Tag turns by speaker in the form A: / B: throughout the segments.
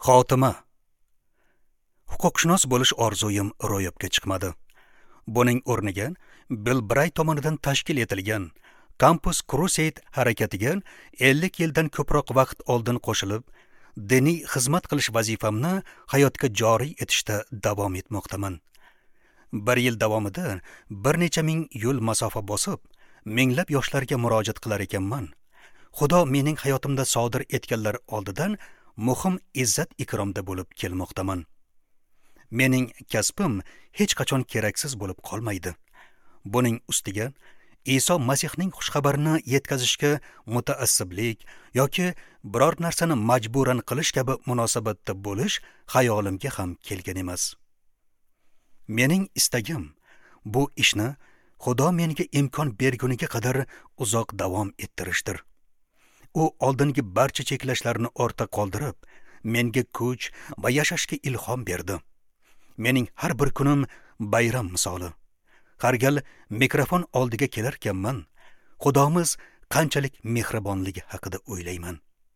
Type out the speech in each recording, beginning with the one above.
A: Xotima. Huquqshunos bo'lish orzuyim ro'yobga chiqmadi. Buning o'rniga Bill Bray tomonidan tashkil etilgan Campus Crusade harakatiga 50 yildan ko'proq vaqt oldin qo'shilib, diniy xizmat qilish vazifamni hayotga joriy etishda davom etmoqdaman. Bir yil davomida bir necha ming yo'l masofa bosib, minglab yoshlarga murojaat qilar ekanman. Xudo mening hayotimda sodir etganlar oldidan muhim izzat ikromda bo'lib kelmoqdaman. Mening kasbim hech qachon keraksiz bo'lib qolmaydi. Buning ustiga Iso Masihning xushxabarini yetkazishga mutaassiblik yoki biror narsani majburan qilish kabi munosabatda bo'lish xayolimga ham kelgan emas. Mening istagim bu ishni Xudo menga imkon berguniga qadar uzoq davom ettirishdir. U oldingi barcha cheklashlarni ortda qoldirib, menga kuch va yashashga ilhom berdi. Mening har bir kunim bayram misoli. Har gal mikrofon oldiga kelarkanman, Xudomiz qanchalik mehribonligi haqida o'ylayman.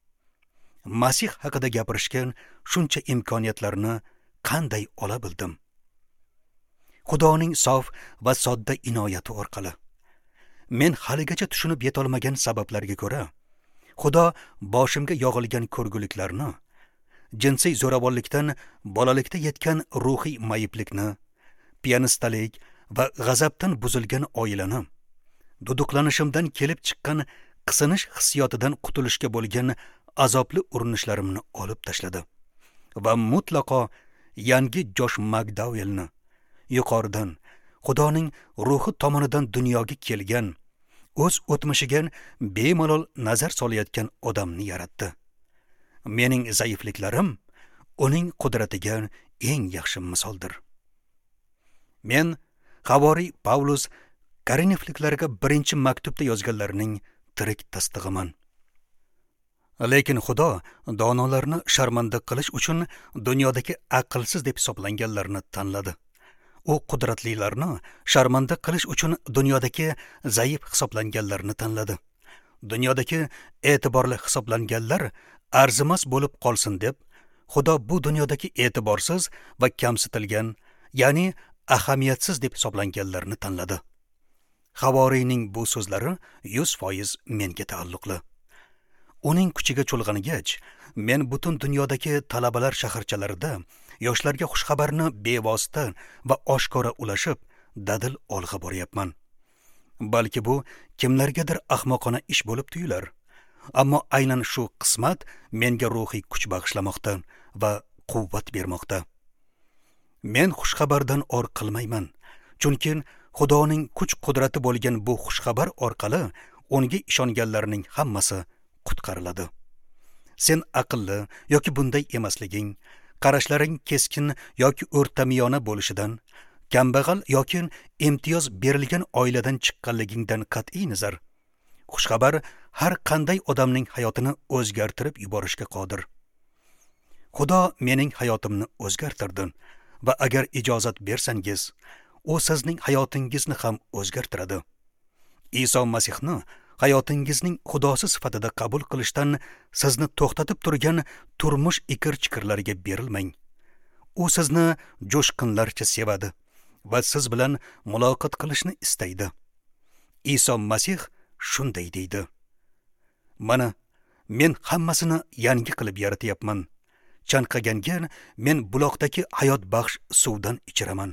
A: Masih haqida gapirishgan shuncha imkoniyatlarni qanday ola bildim? Xudoning sof va sodda inoyati orqali. Men haligacha tushunib yetolmagan sabablarga ko'ra, Xudo boshimga yog'ilgan ko'rguliklarni, jinsiy zo'ravonlikdan bolalikda yetgan ruhiy mayiblikni, piyanistalik va g'azabdan buzilgan oilani, duduqlanishimdan kelib chiqqan qisinish hissiyotidan qutulishga bo'lgan azobli urinishlarimni olib tashladi va mutlaqo yangi Josh McDowellni, yuqoridan Xudoning ruhi tomonidan dunyoga kelgan, o'z o'tmishiga bemalol nazar solayotgan odamni yaratdi. Mening zaifliklarim uning qudratiga eng yaxshi misoldir. Men Havoriy Pavlus Korinfliklarga birinchi maktubda yozganlarining tirik tasdig'iman. Lekin Xudo donolarni sharmanda qilish uchun dunyodagi aqlsiz deb hisoblanganlarni tanladi. U qudratlilarni sharmanda qilish uchun dunyodagi zaif hisoblanganlarni tanladi. Dunyodagi e'tiborli hisoblanganlar arzimas bo'lib qolsin deb, Xudo bu dunyodagi e'tiborsiz va kamsitilgan, ya'ni ahamiyatsiz deb hisoblanganlarni tanladi. Havoriyning bu so'zlari 100% menga taalluqli. Uning kuchiga cho'lg'angach, men butun dunyodagi talabalar shaharchalarida yoshlarga xushxabarni bevosita va oshkora ulashib, dadil olg'a boryapman. Balki bu kimlargadir ahmoqona ish bo'lib tuyular, ammo aynan shu qismat menga ruhiy kuch bag'ishlamoqda va quvvat bermoqda. Men xushxabardan or qilmayman, chunki Xudoning kuch-qudrati bo'lgan bu xushxabar orqali unga ishonganlarning hammasi qutqariladi. Sen aqlli yoki bunday emasliging, qarashlaring keskin yoki o'rtamiyona bo'lishidan, kambag'al yoki imtiyoz berilgan oiladan chiqqanligingdan qat'iy nazar, xushxabar har qanday odamning hayotini o'zgartirib yuborishga qodir. Xudo mening hayotimni o'zgartirdi va agar ijozat bersangiz, u sizning hayotingizni ham o'zgartiradi. Iso Masihni hayotingizning Xudosi sifatida qabul qilishdan sizni to'xtatib turgan turmush ikir-chikirlarga berilmang. U sizni jo'shqinlarcha sevadi va siz bilan muloqot qilishni istaydi. Iso Masih shunday deydi: Mana, men hammasini yangi qilib yaratyapman. Chanqaganga men buloqdagi hayot baxsh suvdan ichiraman.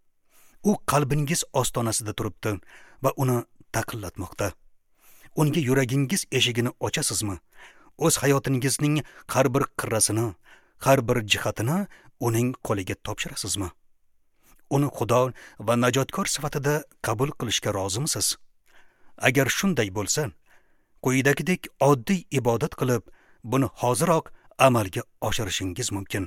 A: U qalbingiz ostonasida turibdi va uni taqillatmoqda. Unga yuragingiz eshigini ochasizmi? O'z hayotingizning har bir qirrasini, har bir jihatini uning qo'liga topshirasizmi? Uni Xudo va najotkor sifatida qabul qilishga rozimisiz? Agar shunday bo'lsa, quyidagidek oddiy ibodat qilib, buni hoziroq amalga oshirishingiz mumkin.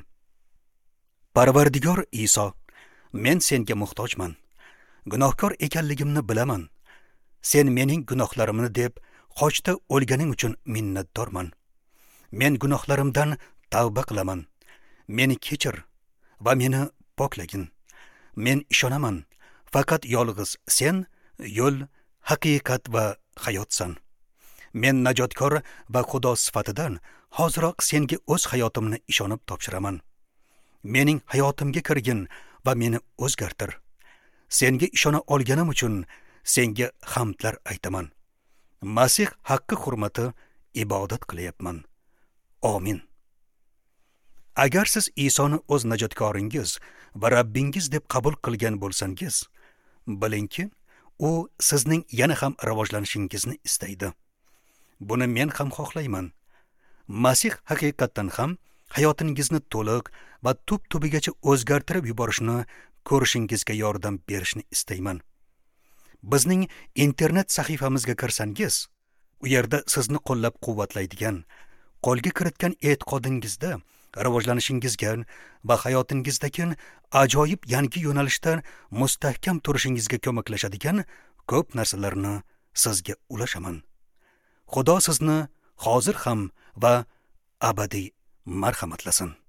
A: Parvardigor Iso, men senga muhtojman. Gunohkor ekanligimni bilaman. Sen mening gunohlarimni deb qochda o'lganing uchun minnatdorman. Men gunohlarimdan tavba qilaman. Meni kechir va meni poklagin. Men ishonaman, faqat yolg'iz sen yo'l, haqiqat va hayotsan. Men najotkor va Xudo sifatidan hoziroq senga o'z hayotimni ishonib topshiraman. Mening hayotimga kirgin va meni o'zgartir. Senga ishona olganim uchun senga hamdlar aytaman. Masih haqqi hurmati ibodat qilyapman. Amin. Agar siz Isoni o'z najotkoringiz va Rabbingiz deb qabul qilgan bo'lsangiz, bilingki, u sizning yana ham rivojlanishingizni istaydi. Buni men ham xohlayman. Masih haqiqatan ham hayotingizni to'liq va tub-tubigacha o'zgartirib yuborishni ko'rishingizga yordam berishni istayman. Bizning internet sahifamizga kirsangiz, u yerda sizni qo'llab-quvvatlaydigan, qo'lga kiritgan e'tiqodingizda rivojlanishingizga va hayotingizdagi ajoyib yangi yo'nalishda mustahkam turishingizga ko'maklashadigan ko'p narsalarni sizga ulashaman. Xudo sizni hozir ham va abadiy marhamatlasin.